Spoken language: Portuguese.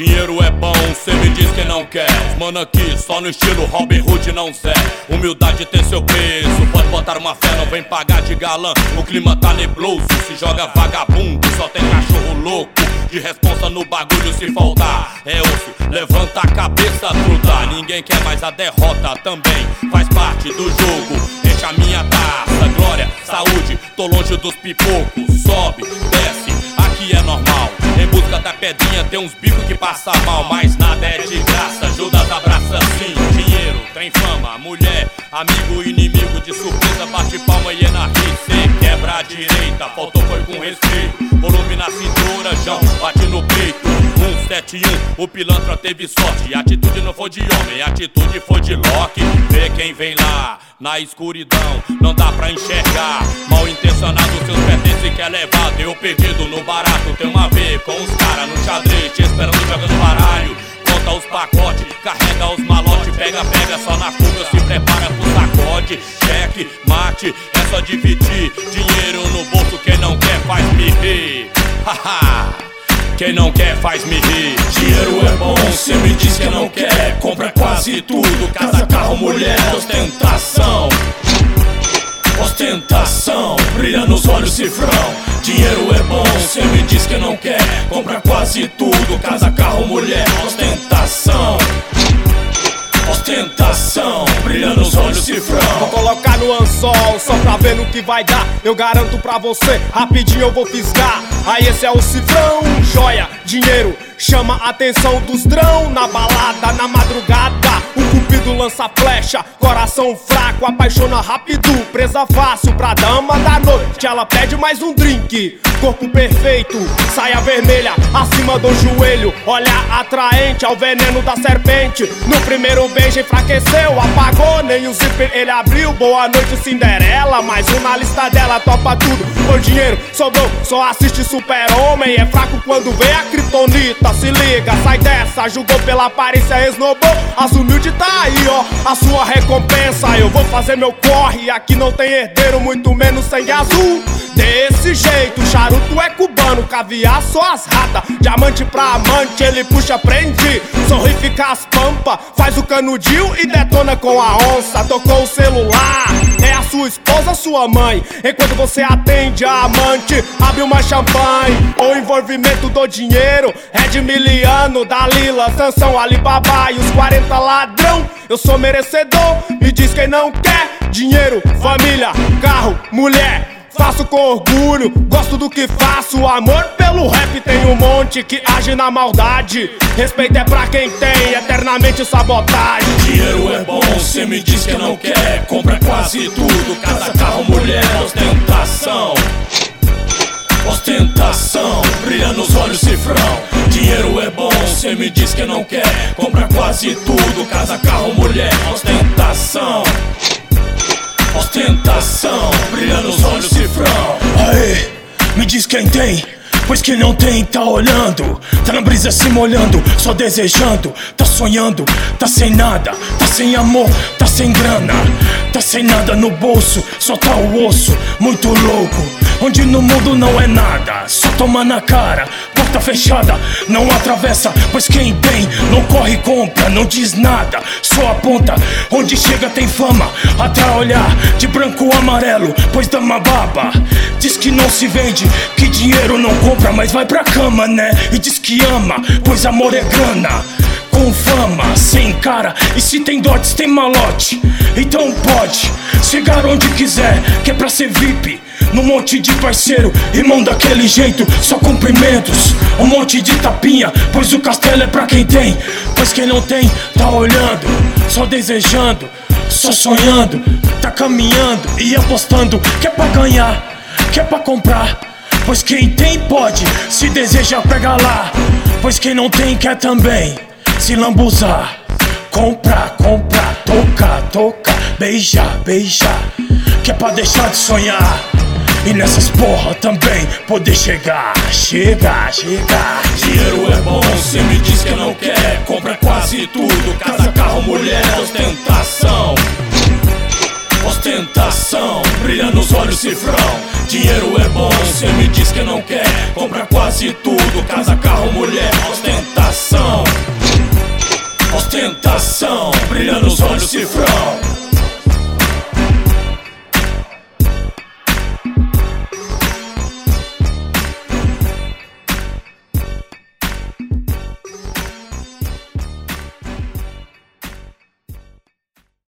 Dinheiro é bom, cê me diz que não quer. Os mano aqui só no estilo Robin Hood, não Zé. Humildade tem seu preço, pode botar uma fé, não vem pagar de galã. O clima tá nebloso, se joga vagabundo, só tem cachorro louco. De responsa no bagulho se faltar é osso, levanta a cabeça, truta. Ninguém quer mais a derrota, também faz parte do jogo. Enche a minha taça, glória, saúde, tô longe dos pipocos. Sobe, desce, aqui é normal. Em busca da pedrinha tem uns bicos que passa mal. Mas nada é de graça, Judas abraça sim. Dinheiro, tem fama, mulher, amigo, inimigo. De surpresa bate palma e é na ri. Cê quebra a direita, faltou foi com respeito. Volume na cintura, João, bate no peito. 171, o pilantra teve sorte. Atitude não foi de homem, atitude foi de Loki. Vê quem vem lá, na escuridão, não dá pra enxergar. Mal intencionado, seus pertences quer levar. Deu perdido no barato, tem uma ver com os caras no xadrez, te esperando jogando baralho. Conta os pacotes, carrega os malotes. Pega, pega, só na fuga, se prepara pro sacode. Cheque, mate, é só dividir. Dinheiro no bolso, quem não quer faz me rir. Haha, quem não quer faz me rir. Dinheiro é bom, cê me diz que não quer. Compra quase tudo, casa, carro, mulher. Ostentação, ostentação, brilha nos olhos cifrão. Dinheiro é bom, cê me diz que não quer. Compra quase tudo, casa, carro, mulher. Ostentação, ostentação, brilha nos olhos cifrão. Vou colocar no anzol, só pra ver no que vai dar. Eu garanto pra você, rapidinho eu vou fisgar. Aí esse é o cifrão, joia, dinheiro, chama a atenção dos drão. Na balada, na madrugada, o cupido lança flecha. Coração fraco, apaixona rápido. Presa fácil pra dama da noite, ela pede mais um drink. Corpo perfeito, saia vermelha, acima do joelho. Olhar atraente ao veneno da serpente. No primeiro beijo enfraqueceu, apagou, nem o zíper ele abriu. Boa noite Cinderela, mais um na lista dela, topa tudo. Por dinheiro sobrou, só assiste Super-Homem. É fraco quando vê a Kryptonita, se liga, sai dessa. Julgou pela aparência, esnobou, as humilde tá aí ó, a sua recompensa. Eu vou fazer meu corre, aqui não tem herdeiro, muito menos sangue azul. Desse jeito, charuto é cubano, caviar só as ratas. Diamante pra amante, ele puxa, prende. Sorri, fica as pampa, faz o canudinho e detona com a onça. Tocou o celular, é a sua esposa, sua mãe. Enquanto você atende a amante, abre uma champanhe. O envolvimento do dinheiro é de Miliano, Dalila, Sansão, Alibaba e os 40 ladrão. Eu sou merecedor, me diz quem não quer. Dinheiro, família, carro, mulher. Faço com orgulho, gosto do que faço. Amor pelo rap tem um monte que age na maldade. Respeito é pra quem tem, eternamente sabotagem. Dinheiro é bom, cê me diz que não quer. Compra quase tudo, casa, carro, mulher. Ostentação, ostentação, brilha nos olhos cifrão. Dinheiro é bom, cê me diz que não quer. Compra quase tudo, casa, carro, mulher. Ostentação, ostentação, brilha nos olhos cifrão. Aê, me diz quem tem, pois quem não tem tá olhando. Tá na brisa se molhando, só desejando. Tá sonhando, tá sem nada, tá sem amor, tá sem grana. Tá sem nada no bolso, só tá o osso. Muito louco, onde no mundo não é nada. Só toma na cara, porta fechada, não atravessa. Pois quem tem, não corre e compra, não diz nada, só aponta. Onde chega tem fama, atrai olhar de branco ou amarelo, pois dama baba. Diz que não se vende, que dinheiro não compra, mas vai pra cama, né? E diz que ama, pois amor é grana. Com fama, sem cara, e se tem dotes tem malote. Então pode chegar onde quiser, que é pra ser VIP. Num monte de parceiro, irmão daquele jeito, só cumprimentos, um monte de tapinha, pois o castelo é pra quem tem. Pois quem não tem, tá olhando, só desejando, só sonhando. Tá caminhando e apostando, que é pra ganhar, que é pra comprar. Pois quem tem pode, se deseja pega lá. Pois quem não tem quer também se lambuzar. Comprar, comprar, tocar, tocar, beijar, beijar, que é pra deixar de sonhar. E nessas porra também poder chegar, chegar, chegar. Dinheiro é bom, cê me diz que não quer. Compra quase tudo, casa, carro, mulher. Ostentação, ostentação, brilha nos olhos cifrão. Dinheiro é bom, cê me diz que não quer. Compra quase tudo, casa, carro, mulher. Ostentação, ostentação, brilha nos olhos cifrão.